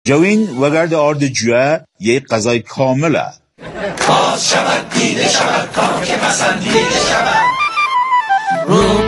جوین وگرد آرد جوه یک غذای کامله. باز شود دیده شود کام که پسندیده شود. رو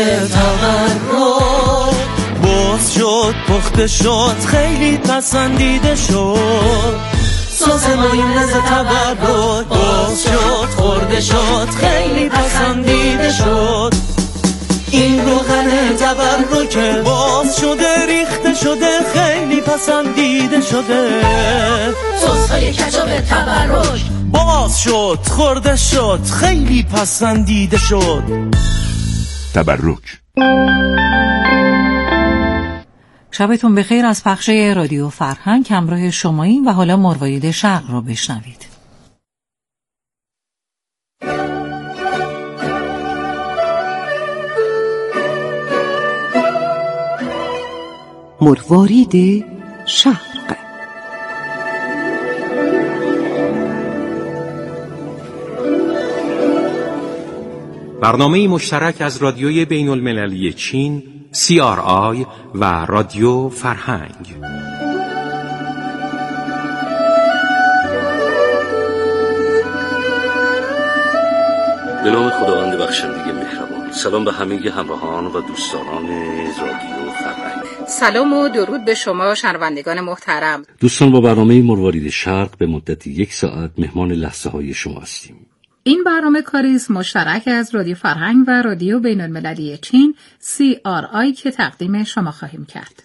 تورد باز شد پخته شد خیلی پسندیده شد. ساز مایونز تورد باز شد خورده شد خیلی پسندیده شد. این روغن تورد که باز شده ریخته شده خیلی پسندیده شده. سس‌های کچاپ تورد باز شد خورده شد خیلی پسندیده شد. تبرک. شبتون بخیر از پخش رادیو فرهنگ. همراه شماییم و حالا مروارید شرق رو بشنوید. مروارید شرق. برنامه مشترک از رادیوی بین المللی چین CRI و رادیو فرهنگ. به نام خداوند بخشنده مهربان. سلام به همه همراهان و دوستان رادیو فرهنگ. سلام و درود به شما شنوندگان محترم. دوستان، با برنامه مروارید شرق به مدت 1 ساعت مهمان لحظه های شما هستیم. این برنامه کاری است مشترک از رادیو فرهنگ و رادیو بین المللی چین CRI که تقدیم شما خواهیم کرد.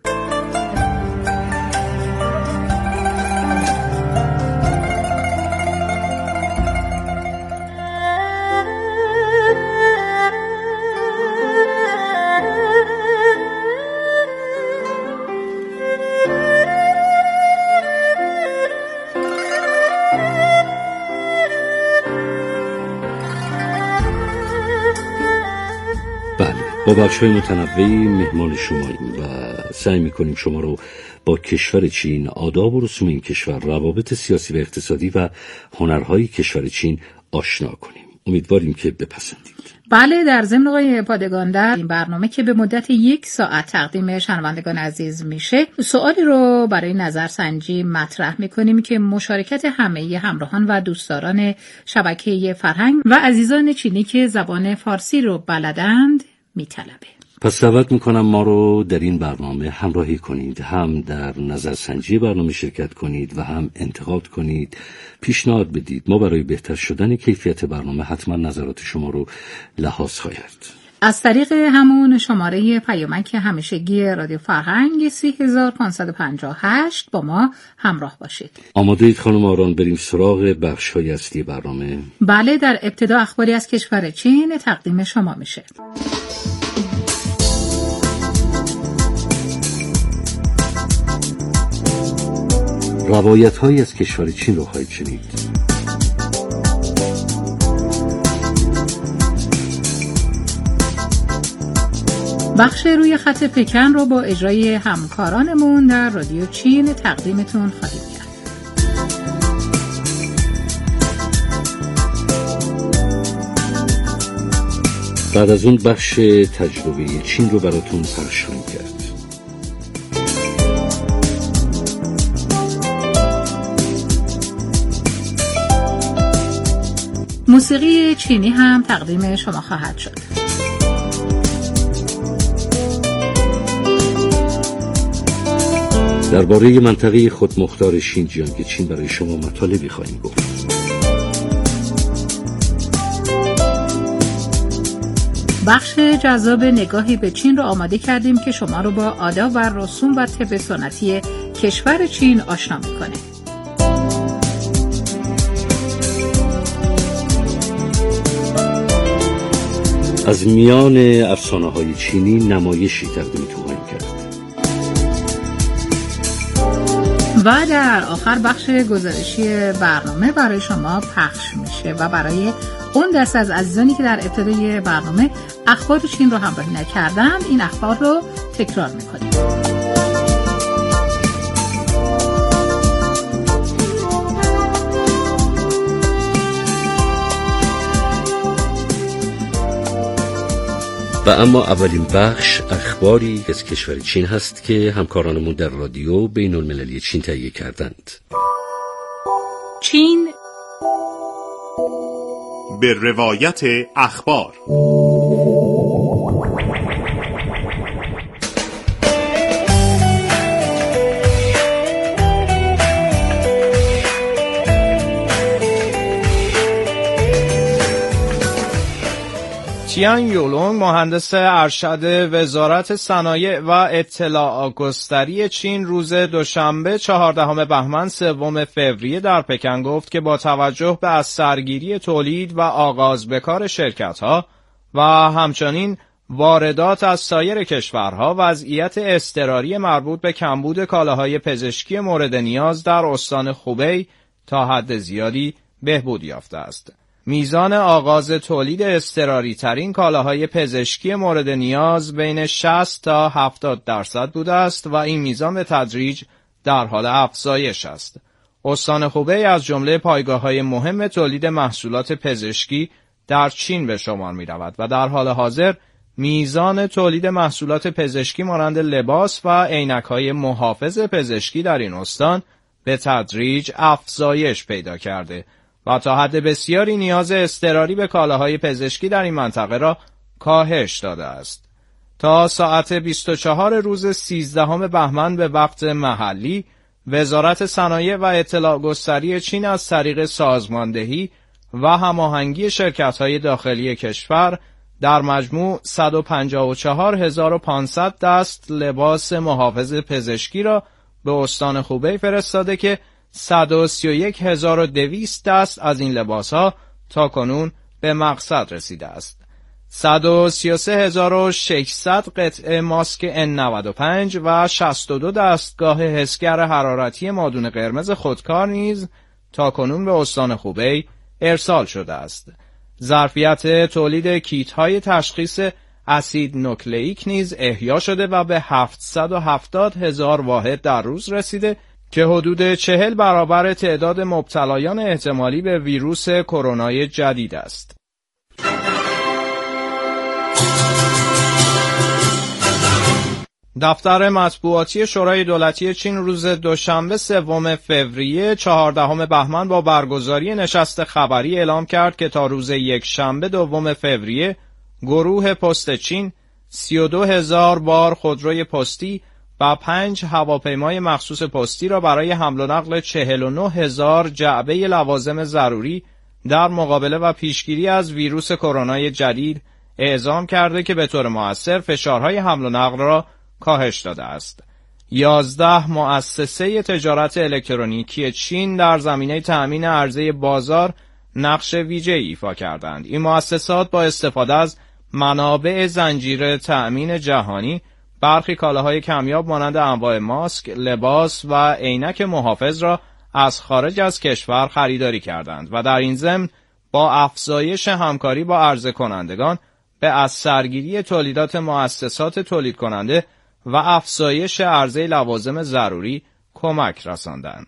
با بخش‌های متنوعی مهمان شماییم و سعی می‌کنیم شما رو با کشور چین، آداب و رسوم این کشور، روابط سیاسی و اقتصادی و هنرهای کشور چین آشنا کنیم. امیدواریم که بپسندید. بله، در ضمن آقای پادگاندر، این برنامه که به مدت 1 ساعت تقدیم شنوندگان عزیز میشه، سوالی رو برای نظرسنجی مطرح میکنیم که مشارکت همه همراهان و دوستداران شبکه فرهنگ و عزیزان چینی که زبان فارسی رو بلدند میطلبه. پس دعوت میکنم ما رو در این برنامه همراهی کنید، هم در نظرسنجی برنامه شرکت کنید و هم انتقاد کنید، پیشنهاد بدید. ما برای بهتر شدن کیفیت برنامه حتما نظرات شما رو لحاظ خواهد. از طریق همون شماره پیامک همیشگی رادیو فرهنگ 3558 با ما همراه باشید. آماده اید خانم آران بریم سراغ بخش‌های اصلی برنامه؟ بله، در ابتدا اخباری از کشور چین تقدیم شما میشه. روایت‌هایی از کشور چین رو خواهید شنید. بخش روی خط پکن رو با اجرای همکارانمون در رادیو چین تقدیمتون خواهیم کرد. بعد از اون بخش تجربه چین رو براتون پخش خواهیم کرد. موسیقی چینی هم تقدیم شما خواهد شد. درباره منطقه خودمختار شینجیانگ چین برای شما مطالبی خواهیم گفت. بخش جذاب نگاهی به چین رو آماده کردیم که شما رو با آداب و رسوم و طب سنتی کشور چین آشنا می‌کنه. از میان افسانه‌های چینی نمایشی تقدیمتون خواهیم کرد. و در آخر بخش گزارشی برنامه برای شما پخش میشه و برای اون دست از عزیزانی که در ابتدای برنامه اخبار چین رو همراهی نکردن، این اخبار رو تکرار میکنیم. و اما اولین بخش اخباری از کشور چین هست که همکارانمون در رادیو بین المللی چین تهیه کردند. چین به روایت اخبار. چیان یولونگ مهندس ارشد وزارت صنایع و اطلاع گستری چین روز دوشنبه 14 بهمن 3 فوریه در پکن گفت که با توجه به از سرگیری تولید و آغاز به کار شرکت‌ها و همچنین واردات از سایر کشورها وضعیت اضطراری مربوط به کمبود کالاهای پزشکی مورد نیاز در استان خوبی تا حد زیادی بهبود یافته است. میزان آغاز تولید اضطراری ترین کالاهای پزشکی مورد نیاز بین 60 تا 70% بوده است و این میزان به تدریج در حال افزایش است. استان خوبی از جمله پایگاه‌های مهم تولید محصولات پزشکی در چین به شمار می‌رود و در حال حاضر میزان تولید محصولات پزشکی مانند لباس و عینک‌های محافظ پزشکی در این استان به تدریج افزایش پیدا کرده و تا حد بسیاری نیاز اضطراری به کالاهای پزشکی در این منطقه را کاهش داده است. تا ساعت 24 روز 13 بهمن به وقت محلی، وزارت صنایع و اطلاع گستری چین از طریق سازماندهی و هماهنگی شرکت‌های داخلی کشور در مجموع 154500 دست لباس محافظ پزشکی را به استان خوبی فرستاده که 131200 دست از این لباس‌ها تاکنون به مقصد رسیده است. 133600 قطعه ماسک N95 و 62 دستگاه حسگر حرارتی مادون قرمز خودکار نیز تاکنون به استان خوبی ارسال شده است. ظرفیت تولید کیت‌های تشخیص اسید نوکلئیک نیز احیا شده و به 770,000 واحد در روز رسیده که حدود 40 برابر تعداد مبتلایان احتمالی به ویروس کرونای جدید است. دفتر مطبوعاتی شورای دولتی چین روز دوشنبه 3 فوریه 14 بهمن با برگزاری نشست خبری اعلام کرد که تا روز یکشنبه 2 فوریه گروه پست چین 32,000 بار خودروی پستی و 5 هواپیمای مخصوص پستی را برای حمل و نقل 49,000 جعبه لوازم ضروری در مقابله و پیشگیری از ویروس کرونای جدید اعزام کرده که به طور مؤثر فشارهای حمل و نقل را کاهش داده است. 11 مؤسسه تجارت الکترونیکی چین در زمینه تأمین عرضه بازار نقش ویژه‌ای ایفا کردند. این مؤسسات با استفاده از منابع زنجیره تأمین جهانی برخی کالاهای کمیاب مانند انواع ماسک، لباس و عینک محافظ را از خارج از کشور خریداری کردند و در این ضمن با افزایش همکاری با عرضه کنندگان به از سرگیری تولیدات مؤسسات تولید کننده و افزایش عرضه لوازم ضروری کمک رساندند.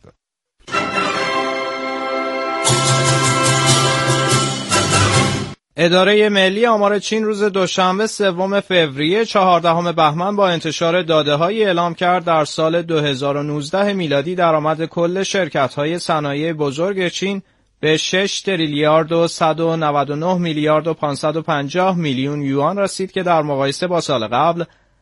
اداره ملی آمار چین روز دوشنبه 3 فوریه 14 بهمن با انتشار داده‌هایی اعلام کرد در سال 2019 میلادی درآمد کل شرکت‌های صنایع بزرگ چین به 6 تریلیارد و 199 میلیارد و 550 میلیون یوان رسید که در مقایسه با سال قبل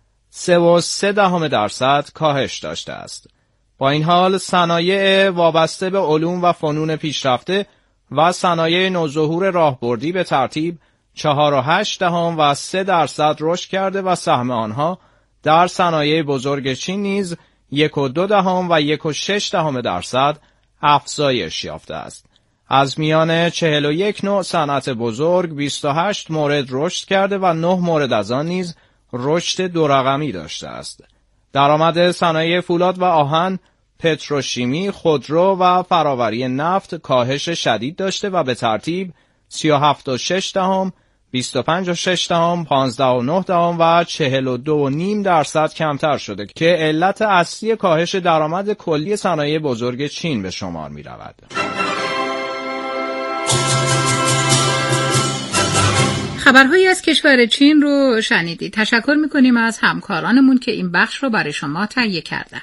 3.3% کاهش داشته است. با این حال صنایع وابسته به علوم و فنون پیشرفته و صنایع نوظهور راهبردی به ترتیب 4.8% و 3% رشد کرده و سهم آنها در صنایع بزرگ چین نیز 1.2% و 1.6% افزایش یافته است. از میان 41 نوع صنعت بزرگ 28 مورد رشد کرده و 9 مورد از آن نیز رشد دو رقمی داشته است. درآمد صنایع فولاد و آهن، پتروشیمی، خودرو و فراوری نفت کاهش شدید داشته و به ترتیب 37.6%، 25.6%، 15.9% و 42.5% کمتر شده که علت اصلی کاهش درآمد کلی صنایع بزرگ چین به شمار می رود. خبرهایی از کشور چین رو شنیدید. تشکر میکنیم از همکارانمون که این بخش رو برای شما تهیه کردن.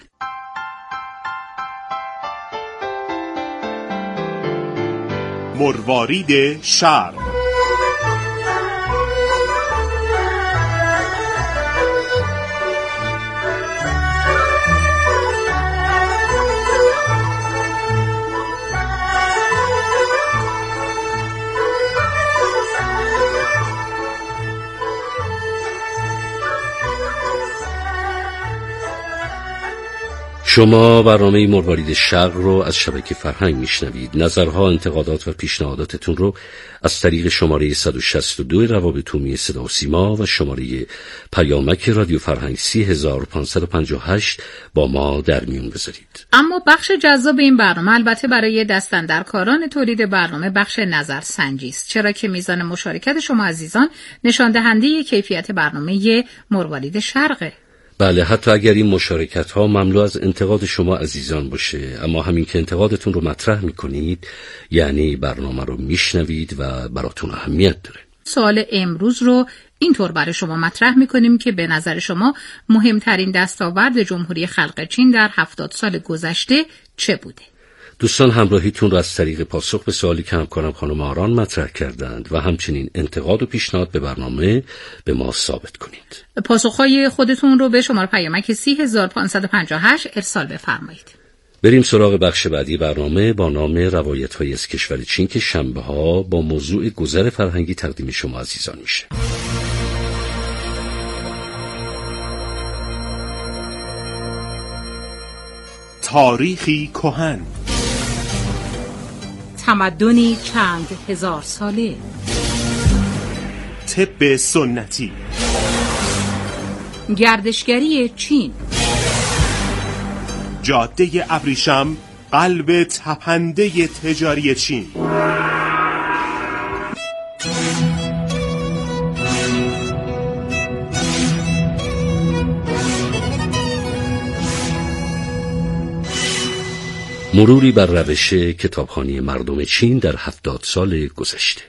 مروارید شهر. شما برنامه مروارید شرق رو از شبکه فرهنگ میشنوید. نظرها، انتقادات و پیشنهاداتتون رو از طریق شماره 162 روابط عمومی صدا و سیما و شماره پیامک رادیو فرهنگ 30558 با ما در میون بذارید. اما بخش جذاب این برنامه البته برای دستاندرکاران تولید برنامه بخش نظرسنجی است، چرا که میزان مشارکت شما عزیزان نشان دهنده کیفیت برنامه مروارید شرقه. بله، حتی اگر این مشارکت ها مملو از انتقاد شما عزیزان باشه، اما همین که انتقادتون رو مطرح میکنید یعنی برنامه رو میشنوید و براتون اهمیت داره. سوال امروز رو اینطور برای شما مطرح میکنیم که به نظر شما مهمترین دستاورد جمهوری خلق چین در 70 سال گذشته چه بوده؟ دوستان همراهیتون رو از طریق پاسخ به سوالی که همکارم خانم آران مطرح کردند و همچنین انتقاد و پیشنهاد به برنامه به ما ثابت کنید. پاسخهای خودتون رو به شماره پیامک 30558 ارسال بفرمایید. بریم سراغ بخش بعدی برنامه با نام روایت‌های از کشور چین که شنبه‌ها با موضوع گذر فرهنگی تقدیم شما عزیزان میشه. تاریخی کهن، تمدنی چند هزار ساله، طب سنتی، گردشگری چین، جاده ابریشم، قلب تپنده تجاری چین. مروری بر روش کتابخوانی مردم چین در 70 سال گذشته.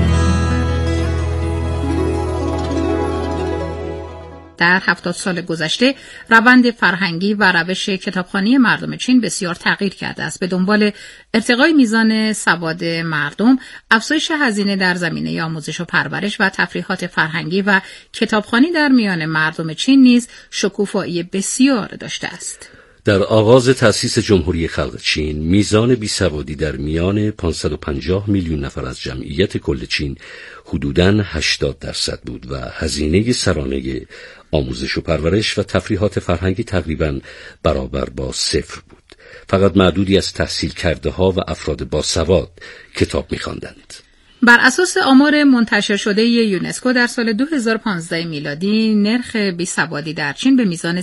در 70 سال گذشته روند فرهنگی و روش کتابخوانی مردم چین بسیار تغییر کرده است. به دنبال ارتقای میزان سواد مردم، افزایش هزینه در زمینه آموزش و پرورش و تفریحات فرهنگی و کتابخوانی در میان مردم چین نیز شکوفایی بسیار داشته است. در آغاز تأسیس جمهوری خلق چین، میزان بیسوادی در میان 550 میلیون نفر از جمعیت کل چین حدوداً 80% بود و هزینه سرانه آموزش و پرورش و تفریحات فرهنگی تقریباً برابر با صفر بود. فقط معدودی از تحصیل کرده ها و افراد باسواد کتاب می‌خواندند. بر اساس آمار منتشر شده یونسکو در سال 2015 میلادی نرخ بیسوادی در چین به میزان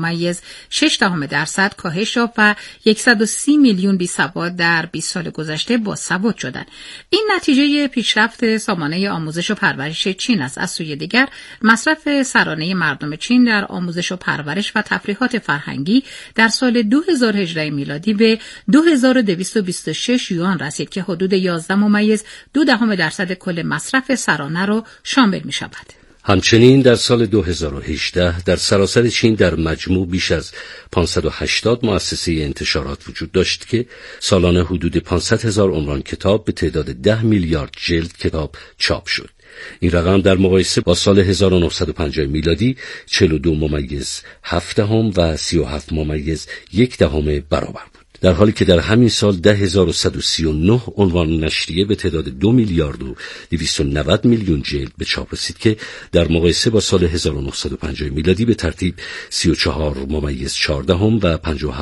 3.6% کاهش یافت و 130 میلیون بیسواد در 20 سال گذشته باسواد شدند. این نتیجه پیشرفت سامانه آموزش و پرورش چین است. از سوی دیگر مصرف سرانه مردم چین در آموزش و پرورش و تفریحات فرهنگی در سال 2018 میلادی به 2226 یوان رسید که حدود 11.2% کل مصرف سرانه را شامل می شود. همچنین در سال 2018 در سراسر چین در مجموع بیش از 580 مؤسسه انتشارات وجود داشت که سالانه حدود 500,000 عنوان کتاب به تعداد 10 میلیارد جلد کتاب چاپ شد. این رقم در مقایسه با سال 1950 میلادی 42.7 و 37.1 برابر بود. در حالی که در همین سال 10,139 عنوان نشریه به تعداد 2 میلیارد و 290 میلیون جلد به چاپ رسید که در مقایسه با سال 1950 میلادی به ترتیب 34.14 و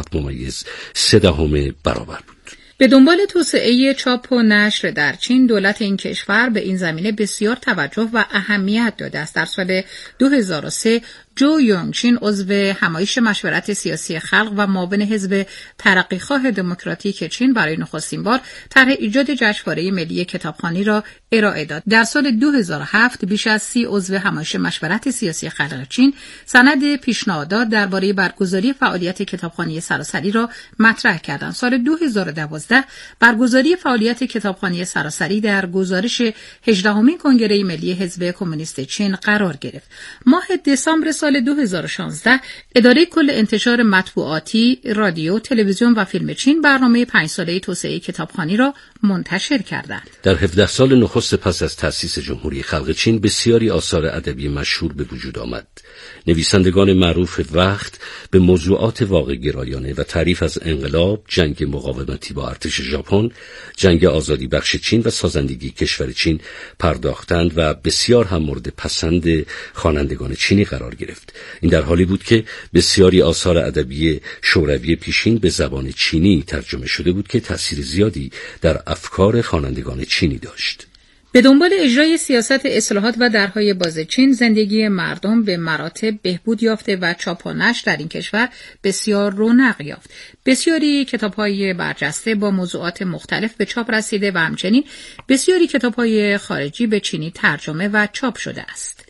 57.3 برابر بود. به دنبال توسعه چاپ و نشر در چین، دولت این کشور به این زمینه بسیار توجه و اهمیت داده است. در سال 2003 جو یونگ چین عضو همایش مشورت سیاسی خلق و معاون حزب ترقیخواه دموکراتیک چین برای نخستین بار طرح ایجاد جشنواره ملی کتابخوانی را ارائه داد. در سال 2007 بیش از 30 عضو همایش مشورت سیاسی خلق چین سند پیشنهادات درباره برگزاری فعالیت کتابخوانی سراسری را مطرح کردند. سال 2012 برگزاری فعالیت کتابخوانی سراسری در گزارش 18مین کنگره ملی حزب کمونیست چین قرار گرفت. ماه دسامبر سال 2016 اداره کل انتشار مطبوعاتی، رادیو، تلویزیون و فیلم چین برنامه 5 ساله توسعه کتابخوانی را منتشر کردند. در 17 سال نخست پس از تأسیس جمهوری خلق چین بسیاری آثار ادبی مشهور به وجود آمد. نویسندگان معروف وقت به موضوعات واقع گرایانه و تعریف از انقلاب، جنگ مقاومتی با ارتش ژاپن، جنگ آزادی بخش چین و سازندگی کشور چین پرداختند و بسیار هم مورد پسند خوانندگان چینی قرار گرفت. این در حالی بود که بسیاری آثار ادبی شوروی پیشین به زبان چینی ترجمه شده بود که تأثیر زیادی در افکار خوانندگان چینی داشت. به دنبال اجرای سیاست اصلاحات و درهای باز چین، زندگی مردم به مراتب بهبود یافته و چاپ و نشر در این کشور بسیار رونق یافت. بسیاری کتاب‌های برجسته با موضوعات مختلف به چاپ رسیده و همچنین بسیاری کتاب‌های خارجی به چینی ترجمه و چاپ شده است.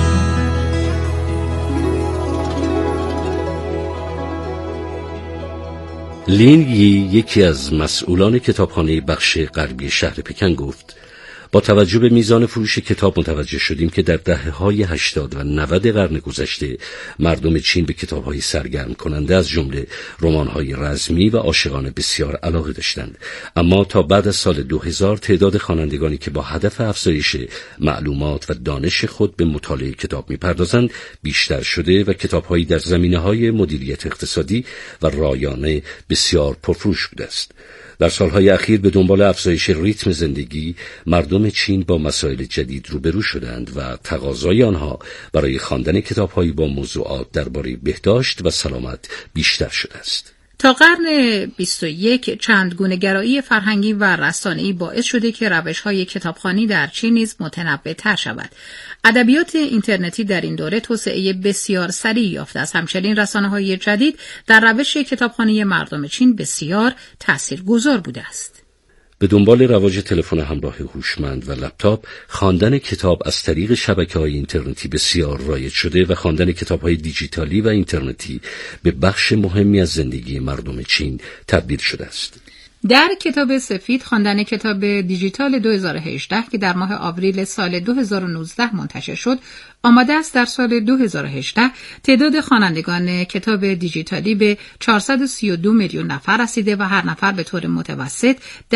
لین یی، یکی از مسئولان کتابخانه بخش غربی شهر پکن، گفت: با توجه به میزان فروش کتاب متوجه شدیم که در دهه‌های 80 و 90 قرن گذشته مردم چین به کتاب‌های سرگرم کننده از جمله رمان‌های رزمی و عاشقانه بسیار علاقه داشتند. اما تا بعد از سال 2000 تعداد خوانندگانی که با هدف افزایش معلومات و دانش خود به مطالعه کتاب می‌پردازند بیشتر شده و کتاب‌هایی در زمینه‌های مدیریت اقتصادی و رایانه بسیار پرفروش بوده است. در سالهای اخیر به دنبال افزایش ریتم زندگی، مردم چین با مسائل جدید روبرو شدند و تقاضای آنها برای خواندن کتاب‌هایی با موضوعات درباره بهداشت و سلامت بیشتر شده است. تا قرن 21 چندگونه‌گرایی فرهنگی و رسانه‌ای باعث شده که روش‌های کتابخوانی در چین نیز متنوع‌تر شود. ادبیات اینترنتی در این دوره توسعه بسیار سریع یافته است. همچنین رسانه‌های جدید در روش کتابخوانی مردم چین بسیار تاثیرگذار بوده است. به دنبال رواج تلفن همراه هوشمند و لپتاپ، خواندن کتاب از طریق شبکه‌های اینترنتی بسیار رایج شده و خواندن کتاب‌های دیجیتالی و اینترنتی به بخش مهمی از زندگی مردم چین تبدیل شده است. در کتاب سفید، خواندن کتاب دیجیتال 2018 که در ماه آوریل سال 2019 منتشر شد، آماده است در سال 2018 تعداد خوانندگان کتاب دیجیتالی به 432 میلیون نفر رسیده و هر نفر به طور متوسط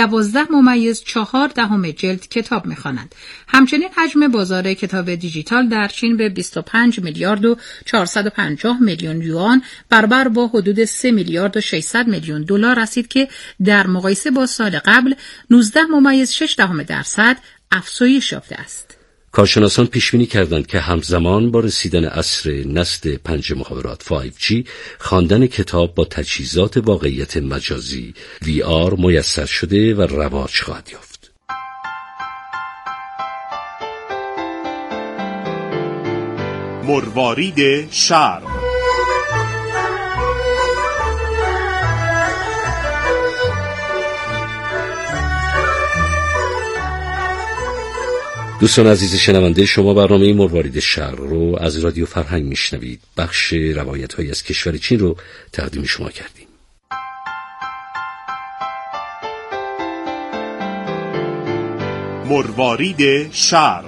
12.4 جلد کتاب می‌خوانند. همچنین حجم بازار کتاب دیجیتال در چین به 25 میلیارد و 450 میلیون یوان برابر با حدود 3 میلیارد و 600 میلیون دلار رسید که در مقایسه با سال قبل 19.6% افزایش یافته است. کارشناسان پیشبینی کردند که همزمان با رسیدن عصر نسل 5 مخابرات 5G، خواندن کتاب با تجهیزات واقعیت مجازی VR میسر شده و رواج خواهد یافت. مروارید شهر. دوستان عزیز شنونده، شما برنامه مروارید شهر رو از رادیو فرهنگ میشنوید. بخش روایت‌هایی از کشور چین رو تقدیم شما کردیم. مروارید شهر.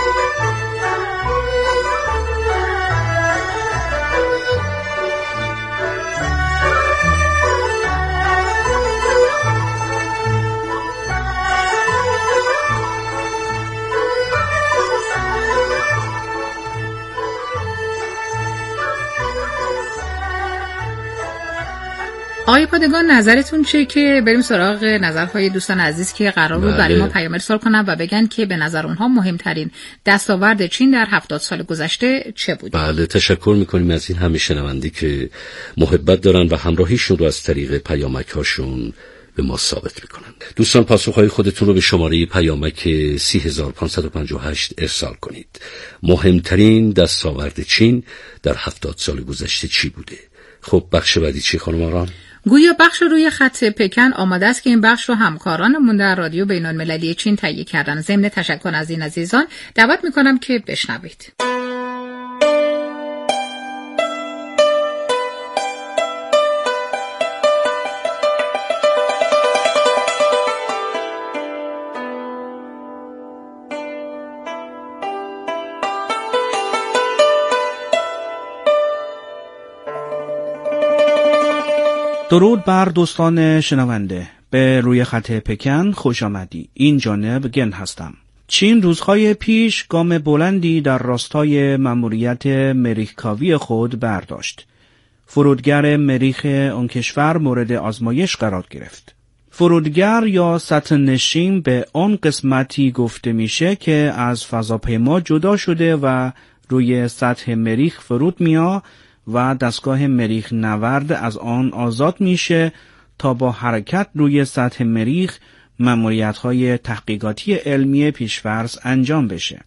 آقای پادگان، نظرتون چیه که بریم سراغ نظرهای دوستان عزیز که قرار بود برای ما پیام ارسال کنن و بگن که به نظر اونها مهمترین دستاورد چین در 70 سال گذشته چه بود؟ بله، تشکر میکنیم از این همه شنونده که محبت دارن و همراهیشون رو از طریق پیامک هاشون به ما ثابت میکنند. دوستان پاسخهای خودتون رو به شماره پیامک 30558 ارسال کنید. مهمترین دستاورد چین در 70 سال گذشته چی بوده؟ خب بخش بعدی چی خانم آرام؟ گویا بخش روی خط پکن آماده است که این بخش رو همکارانمون در رادیو بین‌المللی چین تهیه کردن. ضمن تشکر از این عزیزان دعوت میکنم که بشنوید. درود بر دوستان شنونده. به روی خط پکن خوش آمدی. این جانب گن هستم. چین روزهای پیش گام بلندی در راستای مأموریت مریخکاوی خود برداشت. فرودگر مریخ آن کشور مورد آزمایش قرار گرفت. فرودگر یا سطح نشین به آن قسمتی گفته میشه که از فضاپیما جدا شده و روی سطح مریخ فرود میاد و دستگاه مریخ نورد از آن آزاد میشه تا با حرکت روی سطح مریخ مأموریت‌های تحقیقاتی علمی پیش‌فرض انجام بشه.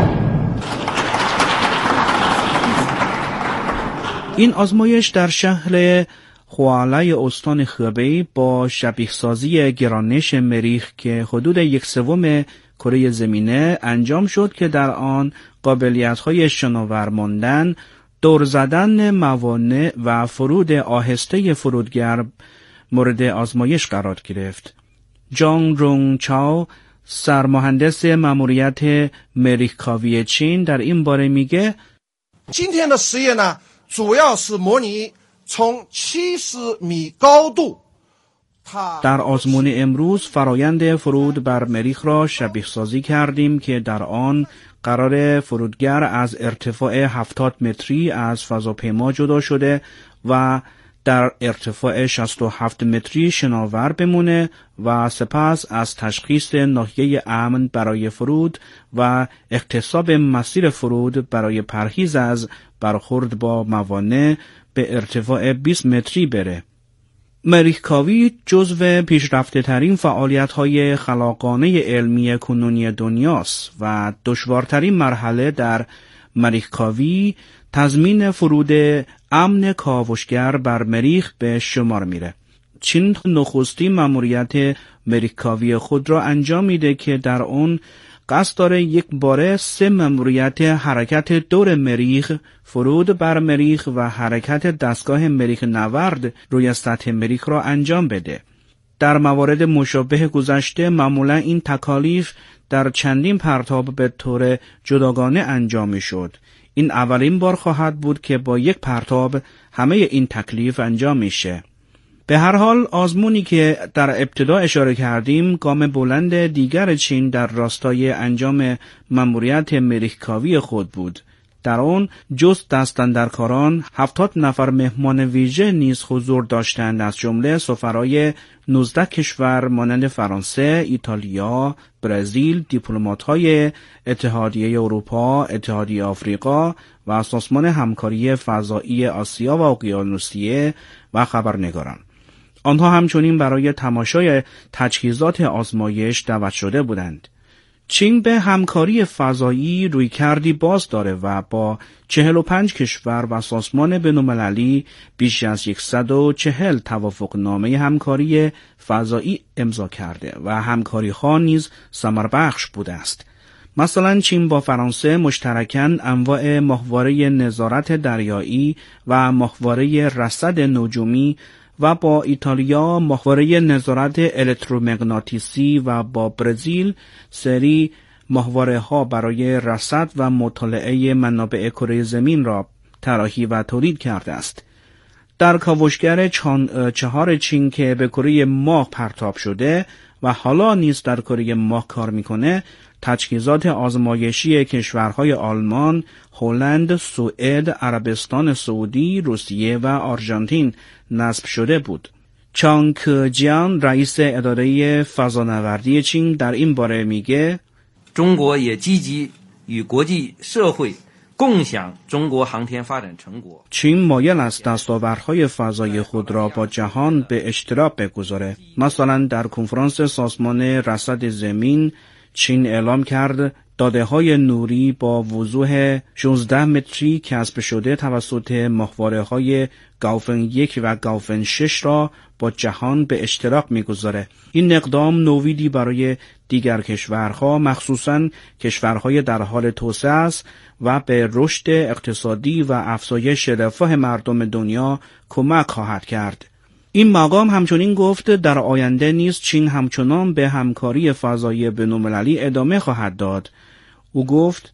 این آزمایش در شهر خوالای استان خبی با شبیه‌سازی گرانش مریخ که حدود 1/3 کره زمینه انجام شد که در آن قابلیت‌های شناور ماندن، دور زدن موانع و فرود آهسته فرودگر مورد آزمایش قرار گرفت. جان رونگ چاو، سرمهندس مأموریت مریخکاوی چین، در این باره میگه در آزمون امروز فرایند فرود بر مریخ را شبیه سازی کردیم که در آن قرار فرودگر از ارتفاع 70 متری از فضاپیما جدا شده و در ارتفاع 67 متری شناور بمونه و سپس از تشخیص ناحیه امن برای فرود و احتساب مسیر فرود برای پرهیز از برخورد با موانع به ارتفاع 20 متری بره. مریخکاوی جزو پیشرفته ترین فعالیت‌های خلاقانه علمی کنونی دنیاست و دشوارترین مرحله در مریخکاوی تضمین فرود امن کاوشگر بر مریخ به شمار میره. چین نخستین مأموریت مریخکاوی خود را انجام میده که در اون قصد داره یک باره 3 مأموریت حرکت دور مریخ، فرود بر مریخ و حرکت دستگاه مریخ نورد روی سطح مریخ را انجام بده. در موارد مشابه گذشته معمولا این تکالیف در چندین پرتاب به طور جداگانه انجام می شد. این اولین بار خواهد بود که با یک پرتاب همه این تکلیف انجام میشه. به هر حال آزمونی که در ابتدا اشاره کردیم گام بلند دیگر چین در راستای انجام مأموریت مریخکاوی خود بود. در آن جز دستاندرکاران 70 نفر مهمان ویژه نیز حضور داشتند، از جمله سفرای 19 کشور مانند فرانسه، ایتالیا، برزیل، دیپلمات‌های اتحادیه اروپا، اتحادیه آفریقا و سازمان همکاری فضایی آسیا و اقیانوسیه و خبرنگاران. آنها همچنین برای تماشای تجهیزات آزمایش دعوت شده بودند. چین به همکاری فضایی رویکردی باز داره و با 45 کشور و سازمان بین‌المللی بیش از 140 توافقنامه همکاری فضایی امضا کرده و همکاری‌ها نیز ثمربخش بوده است. مثلا چین با فرانسه مشترکاً انواع ماهواره نظارت دریایی و ماهواره رصد نجومی و با ایتالیا ماهواره نظارت الکترومغناطیسی و با برزیل سری ماهواره ها برای رصد و مطالعه منابع کره زمین را طراحی و تولید کرده است. در کاوشگر 4 چین که به کره ماه پرتاب شده و حالا نیز در کره ماه کار میکنه، تجهیزات آزمایشی کشورهای آلمان، هلند، سوئد، عربستان سعودی، روسیه و آرژانتین نصب شده بود. چانگ کجیان رئیس اداره فضانوردی چین در این باره میگه 中国也积极与国际社会 چین مایل است دستاوردهای فضایی خود را با جهان به اشتراک بگذارد. مثلا در کنفرانس سازمان رصد زمین چین اعلام کرد داده‌های نوری با وضوح 16 متری کسب شده توسط ماهواره‌های گاوفن 1 و گاوفن 6 را با جهان به اشتراک می‌گذارد. این اقدام نویدی برای دیگر کشورها، مخصوصاً کشورهای در حال توسعه است و به رشد اقتصادی و افزایش رفاه مردم دنیا کمک خواهد کرد. این مقام همچنین گفت در آینده نیز چین همچنان به همکاری فضایی بین‌المللی ادامه خواهد داد. او گفت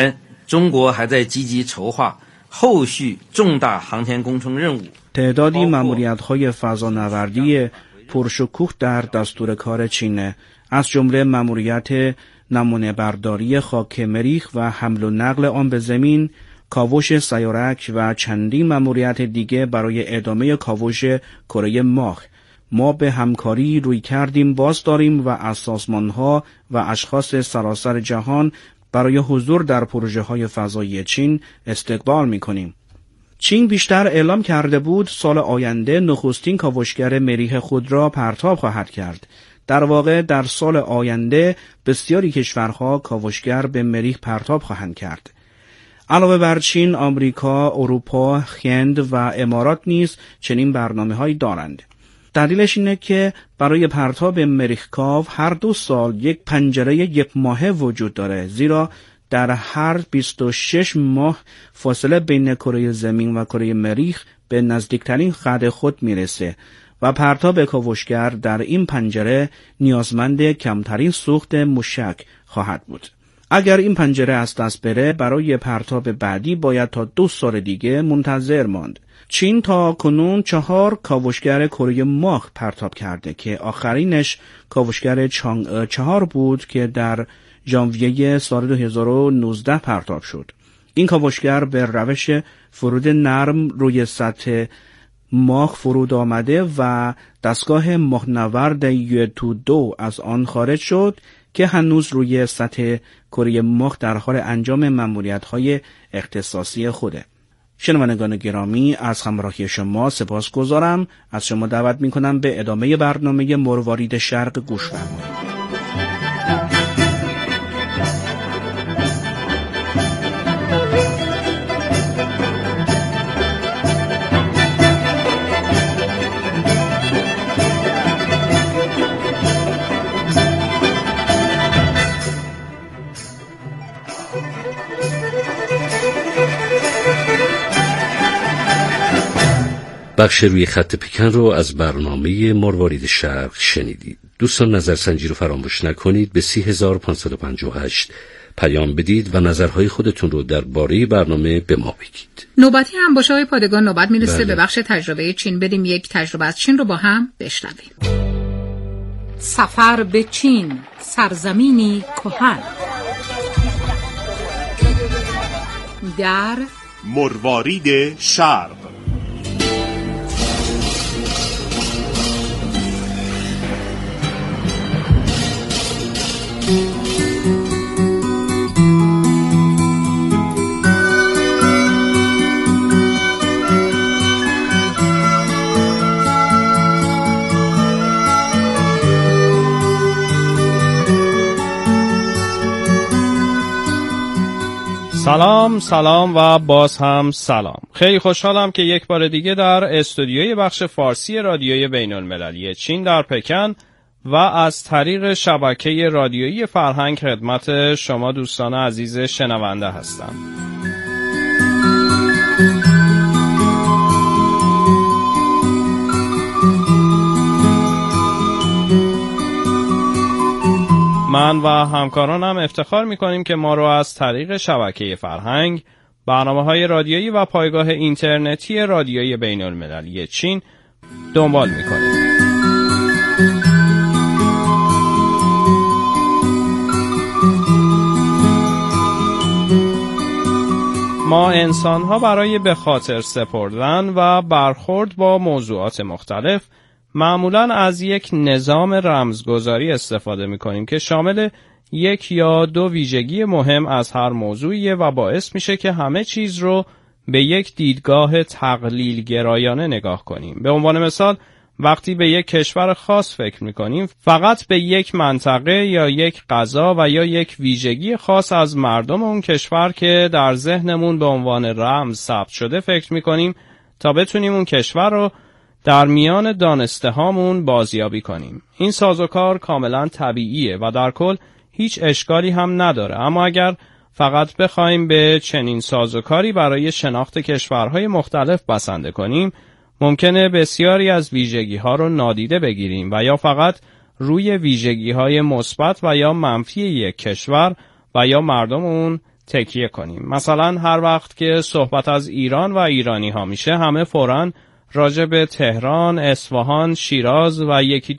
تعدادی مأموریت‌های فضانوردی پرشکوه در دستور کار چین، از جمله مأموریت نمونه برداری خاک مریخ و حمل و نقل آن به زمین، کاوش سیارک و چندین مأموریت دیگه برای ادامه کاوش کره ماه. ما به همکاری روی کردیم باز داریم و از سازمان‌ها و اشخاص سراسر جهان برای حضور در پروژه‌های فضایی چین استقبال می‌کنیم. چین بیشتر اعلام کرده بود سال آینده نخستین کاوشگر مریخ خود را پرتاب خواهد کرد. در واقع در سال آینده بسیاری کشورها کاوشگر به مریخ پرتاب خواهند کرد. علاوه بر چین، آمریکا، اروپا، هند و امارات نیز چنین برنامه‌هایی دارند. دلیلش اینه که برای پرتاب مریخکاو هر 2 سال یک پنجره 1 ماهه وجود داره، زیرا در هر 26 ماه فاصله بین کره زمین و کره مریخ به نزدیکترین خط خود میرسه و پرتاب کاوشگر در این پنجره نیازمند کمترین سوخت موشک خواهد بود. اگر این پنجره از دست بره، برای پرتاب بعدی باید تا 2 سال دیگه منتظر ماند. چین تا کنون 4 کاوشگر کره ماه پرتاب کرده که آخرینش کاوشگر چانگ 4 بود که در ژانویه سال 2019 پرتاب شد. این کاوشگر به روش فرود نرم روی سطح ماه فرود آمده و دستگاه ماهنورد یوتو 2 از آن خارج شد که هنوز روی سطح کره ماه در حال انجام مأموریت‌های اختصاصی خوده. شنوندگان گرامی، از همراهی شما سپاسگزارم. از شما دعوت می‌کنم به ادامه برنامه مروارید شرق گوش فرمایید. بخش روی خط پیکن رو از برنامه مروارید شرق شنیدید. دوستان نظرسنجی رو فراموش نکنید، به 30558 پیام بدید و نظرهای خودتون رو درباره برنامه به ما بگید. نوبتی هم باشه های پادگان، نوبت میرسه به بخش تجربه چین. بریم یک تجربه از چین رو با هم بشنویم. سفر به چین، سرزمینی کهن. در مروارید شرق. سلام و باز هم سلام. خیلی خوشحالم که یک بار دیگه در استودیوی بخش فارسی رادیوی بین‌المللی چین در پکن و از طریق شبکه رادیویی فرهنگ خدمت شما دوستان عزیز شنونده هستم. من و همکارانم افتخار می‌کنیم که ما رو از طریق شبکه فرهنگ، برنامه‌های رادیویی و پایگاه اینترنتی رادیوی بین‌المللی چین دنبال می‌کنیم. ما انسان‌ها برای به خاطر سپردن و برخورد با موضوعات مختلف معمولاً از یک نظام رمزگذاری استفاده می‌کنیم که شامل یک یا دو ویژگی مهم از هر موضوعیه و باعث میشه که همه چیز رو به یک دیدگاه تقلیل گرایانه نگاه کنیم. به عنوان مثال وقتی به یک کشور خاص فکر میکنیم فقط به یک منطقه یا یک غذا و یا یک ویژگی خاص از مردم اون کشور که در ذهنمون به عنوان رمز ثبت شده فکر میکنیم تا بتونیم اون کشور رو در میان دانسته هامون بازیابی کنیم. این سازوکار کاملا طبیعیه و در کل هیچ اشکالی هم نداره، اما اگر فقط بخوایم به چنین سازوکاری برای شناخت کشورهای مختلف بسنده کنیم ممکنه بسیاری از ویژگی‌ها رو نادیده بگیریم و یا فقط روی ویژگی‌های مثبت و یا منفی یک کشور و یا مردم اون تکیه کنیم. مثلا هر وقت که صحبت از ایران و ایرانی‌ها میشه همه فوراً راجع به تهران، اصفهان، شیراز و یکی